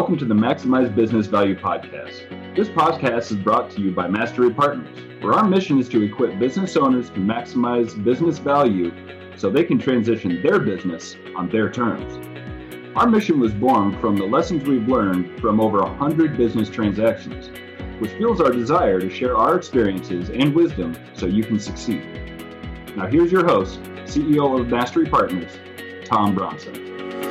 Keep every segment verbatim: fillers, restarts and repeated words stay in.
Welcome to the Maximize Business Value podcast. This podcast is brought to you by Mastery Partners, where our mission is to equip business owners to maximize business value so they can transition their business on their terms. Our mission was born from the lessons we've learned from over one hundred business transactions, which fuels our desire to share our experiences and wisdom so you can succeed. Now here's your host, C E O of Mastery Partners, Tom Bronson.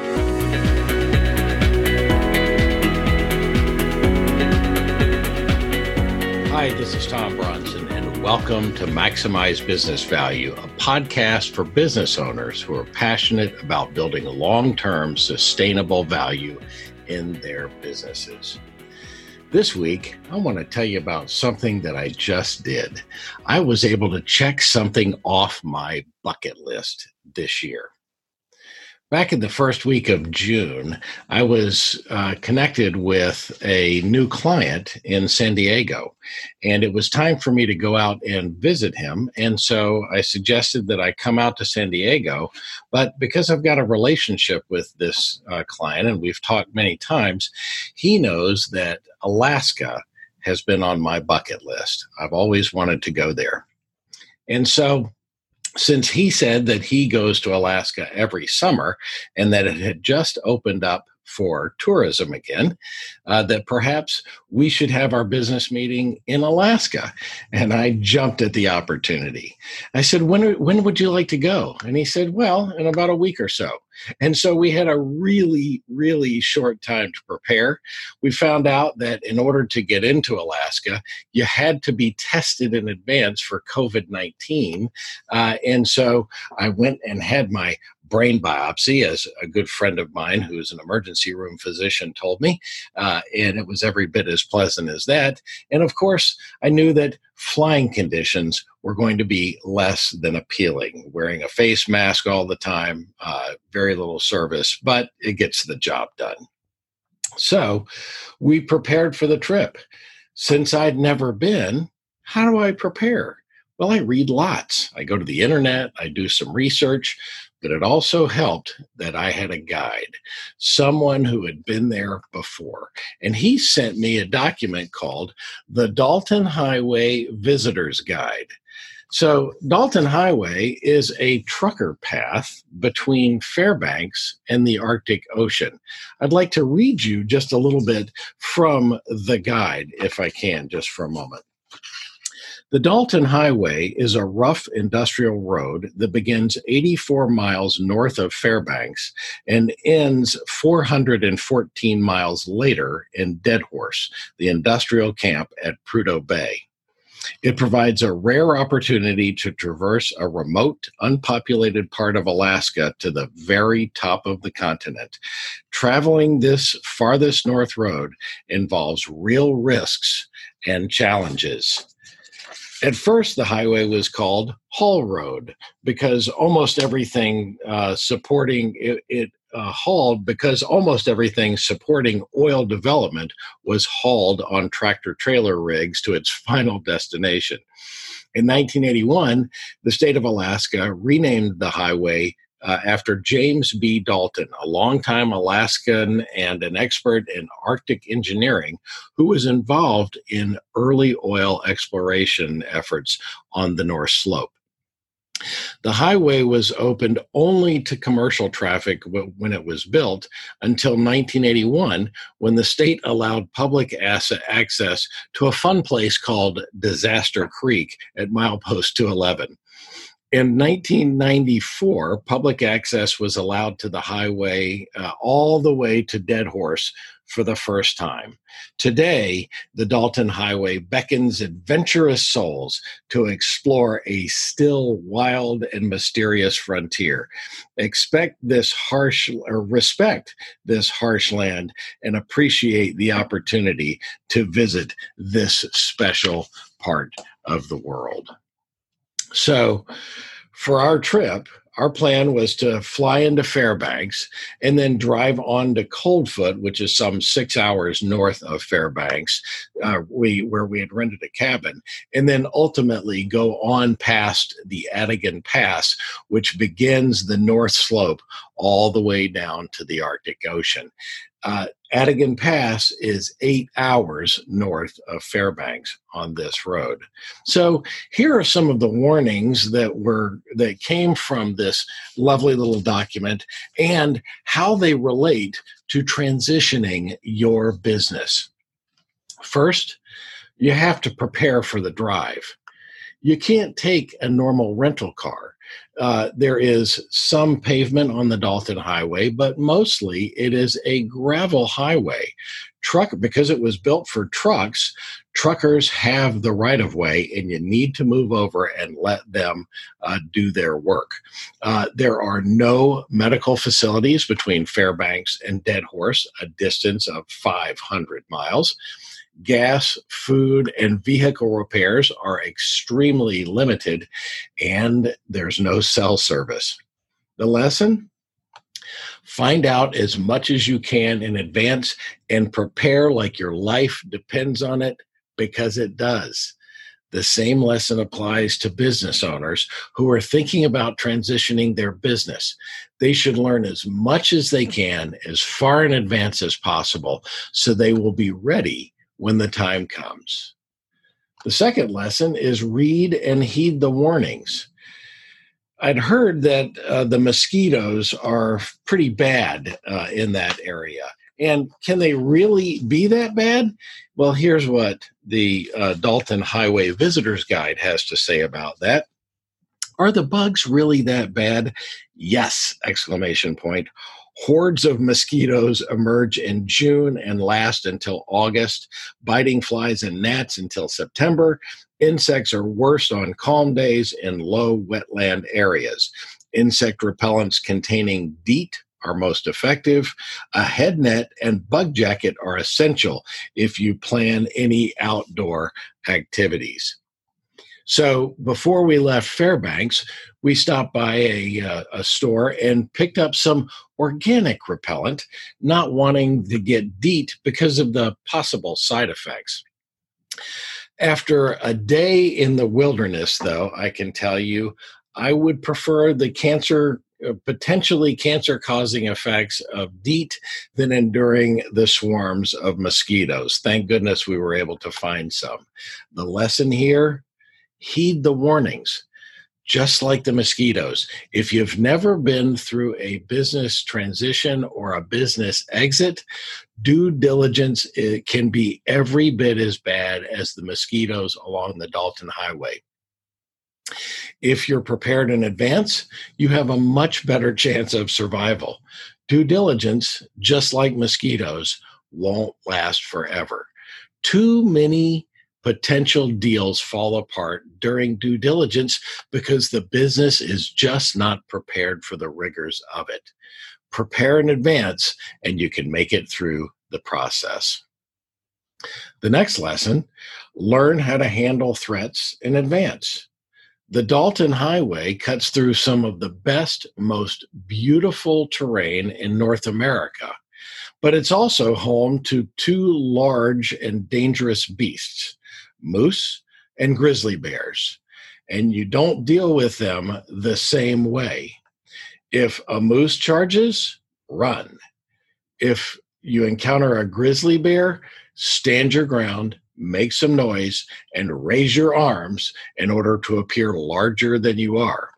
Hi, this is Tom Bronson, and welcome to Maximize Business Value, a podcast for business owners who are passionate about building long-term sustainable value in their businesses. This week, I want to tell you about something that I just did. I was able to check something off my bucket list this year. Back in the first week of June, I was uh, connected with a new client in San Diego, and it was time for me to go out and visit him. And so I suggested that I come out to San Diego, but because I've got a relationship with this uh, client, and we've talked many times, he knows that Alaska has been on my bucket list. I've always wanted to go there. And so since he said that he goes to Alaska every summer and that it had just opened up for tourism again, uh, that perhaps we should have our business meeting in Alaska. And I jumped at the opportunity. I said, when, when would you like to go? And he said, well, in about a week or so. And so we had a really, really short time to prepare. We found out that in order to get into Alaska, you had to be tested in advance for covid nineteen. Uh, and so I went and had my brain biopsy, as a good friend of mine who's an emergency room physician told me, uh, and it was every bit as pleasant as that. And of course, I knew that flying conditions were going to be less than appealing. Wearing a face mask all the time, uh, very little service, but it gets the job done. So we prepared for the trip. Since I'd never been, how do I prepare? Well, I read lots. I go to the internet, I do some research, but it also helped that I had a guide, someone who had been there before. And he sent me a document called the Dalton Highway Visitor's Guide. So Dalton Highway is a trucker path between Fairbanks and the Arctic Ocean. I'd like to read you just a little bit from the guide, if I can, just for a moment. The Dalton Highway is a rough industrial road that begins eighty-four miles north of Fairbanks and ends four hundred fourteen miles later in Deadhorse, the industrial camp at Prudhoe Bay. It provides a rare opportunity to traverse a remote, unpopulated part of Alaska to the very top of the continent. Traveling this farthest north road involves real risks and challenges. At first, the highway was called Haul Road because almost everything uh, supporting it, it uh, hauled because almost everything supporting oil development was hauled on tractor-trailer rigs to its final destination. In nineteen eighty-one, the state of Alaska renamed the highway Uh, after James B. Dalton, a longtime Alaskan and an expert in Arctic engineering who was involved in early oil exploration efforts on the North Slope. The highway was opened only to commercial traffic w- when it was built until nineteen eighty-one, when the state allowed public asset access to a fun place called Disaster Creek at milepost two eleven. In nineteen ninety-four, public access was allowed to the highway uh, all the way to Deadhorse for the first time. Today, the Dalton Highway beckons adventurous souls to explore a still wild and mysterious frontier. Expect this harsh, or respect this harsh land and appreciate the opportunity to visit this special part of the world. So for our trip, our plan was to fly into Fairbanks and then drive on to Coldfoot, which is some six hours north of Fairbanks, uh, we where we had rented a cabin, and then ultimately go on past the Adigan Pass, which begins the North Slope all the way down to the Arctic Ocean. Uh, Adigan Pass is eight hours north of Fairbanks on this road. So here are some of the warnings that were that came from this lovely little document and how they relate to transitioning your business. First, you have to prepare for the drive. You can't take a normal rental car. Uh, there is some pavement on the Dalton Highway, but mostly it is a gravel highway. Truck, because it was built for trucks, truckers have the right of way, and you need to move over and let them uh, do their work. Uh, there are no medical facilities between Fairbanks and Dead Horse, a distance of five hundred miles. Gas, food, and vehicle repairs are extremely limited, and there's no cell service. The lesson? Find out as much as you can in advance and prepare like your life depends on it, because it does. The same lesson applies to business owners who are thinking about transitioning their business. They should learn as much as they can, as far in advance as possible, so they will be ready when the time comes. The second lesson is read and heed the warnings. I'd heard that uh, the mosquitoes are pretty bad uh, in that area. And can they really be that bad? Well, here's what the uh, Dalton Highway Visitor's Guide has to say about that. Are the bugs really that bad? Yes, exclamation point. Hordes of mosquitoes emerge in June and last until August, biting flies and gnats until September. Insects are worst on calm days in low wetland areas. Insect repellents containing DEET are most effective. A head net and bug jacket are essential if you plan any outdoor activities. So before we left Fairbanks, we stopped by a, uh, a store and picked up some organic repellent, not wanting to get DEET because of the possible side effects. After a day in the wilderness, though, I can tell you, I would prefer the cancer, uh, potentially cancer-causing effects of DEET than enduring the swarms of mosquitoes. Thank goodness we were able to find some. The lesson here: heed the warnings, just like the mosquitoes. If you've never been through a business transition or a business exit, due diligence it can be every bit as bad as the mosquitoes along the Dalton Highway. If you're prepared in advance, you have a much better chance of survival. Due diligence, just like mosquitoes, won't last forever. Too many potential deals fall apart during due diligence because the business is just not prepared for the rigors of it. Prepare in advance, and you can make it through the process. The next lesson: learn how to handle threats in advance. The Dalton Highway cuts through some of the best, most beautiful terrain in North America, but it's also home to two large and dangerous beasts: moose and grizzly bears, and you don't deal with them the same way. If a moose charges, run. If you encounter a grizzly bear, stand your ground, make some noise, and raise your arms in order to appear larger than you are.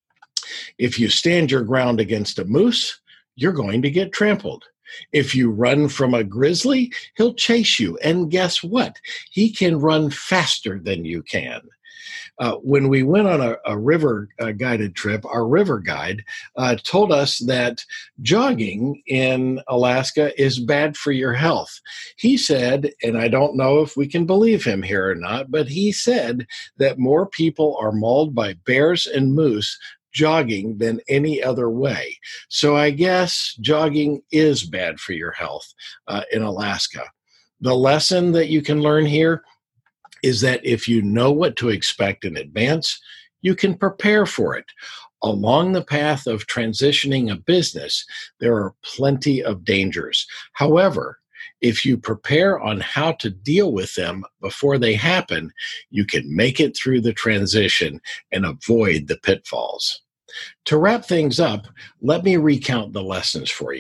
If you stand your ground against a moose, you're going to get trampled. If you run from a grizzly, he'll chase you. And guess what? He can run faster than you can. Uh, when we went on a, a river uh, guided trip, our river guide uh, told us that jogging in Alaska is bad for your health. He said, and I don't know if we can believe him here or not, but he said that more people are mauled by bears and moose jogging than any other way. So I guess jogging is bad for your health uh, in Alaska. The lesson that you can learn here is that if you know what to expect in advance, you can prepare for it. Along the path of transitioning a business, there are plenty of dangers. However, if you prepare on how to deal with them before they happen, you can make it through the transition and avoid the pitfalls. To wrap things up, let me recount the lessons for you.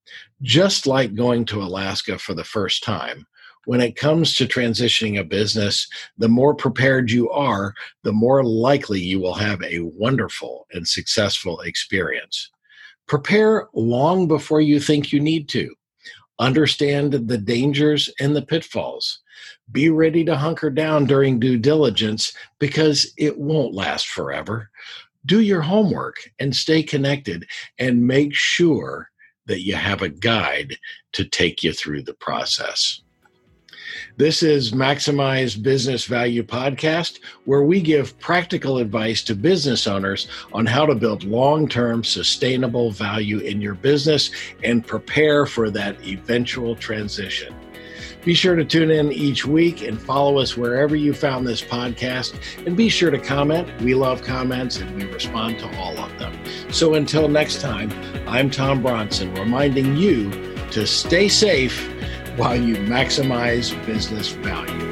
Just like going to Alaska for the first time, when it comes to transitioning a business, the more prepared you are, the more likely you will have a wonderful and successful experience. Prepare long before you think you need to. Understand the dangers and the pitfalls. Be ready to hunker down during due diligence because it won't last forever. Do your homework and stay connected and make sure that you have a guide to take you through the process. This is Maximize Business Value Podcast, where we give practical advice to business owners on how to build long-term sustainable value in your business and prepare for that eventual transition. Be sure to tune in each week and follow us wherever you found this podcast. And be sure to comment. We love comments and we respond to all of them. So until next time, I'm Tom Bronson, reminding you to stay safe while you maximize business value.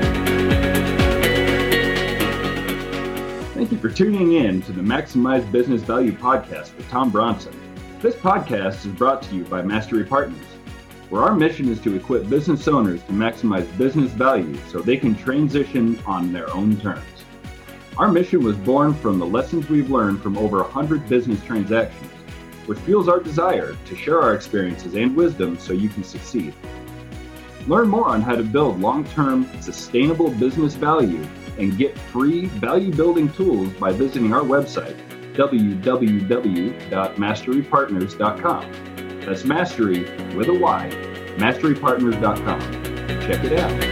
Thank you for tuning in to the Maximize Business Value podcast with Tom Bronson. This podcast is brought to you by Mastery Partners, where our mission is to equip business owners to maximize business value so they can transition on their own terms. Our mission was born from the lessons we've learned from over one hundred business transactions, which fuels our desire to share our experiences and wisdom so you can succeed. Learn more on how to build long-term, sustainable business value and get free value-building tools by visiting our website, w w w dot mastery partners dot com. That's Mastery with a Y, mastery partners dot com. Check it out.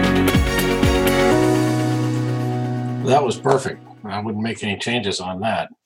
That was perfect. I wouldn't make any changes on that.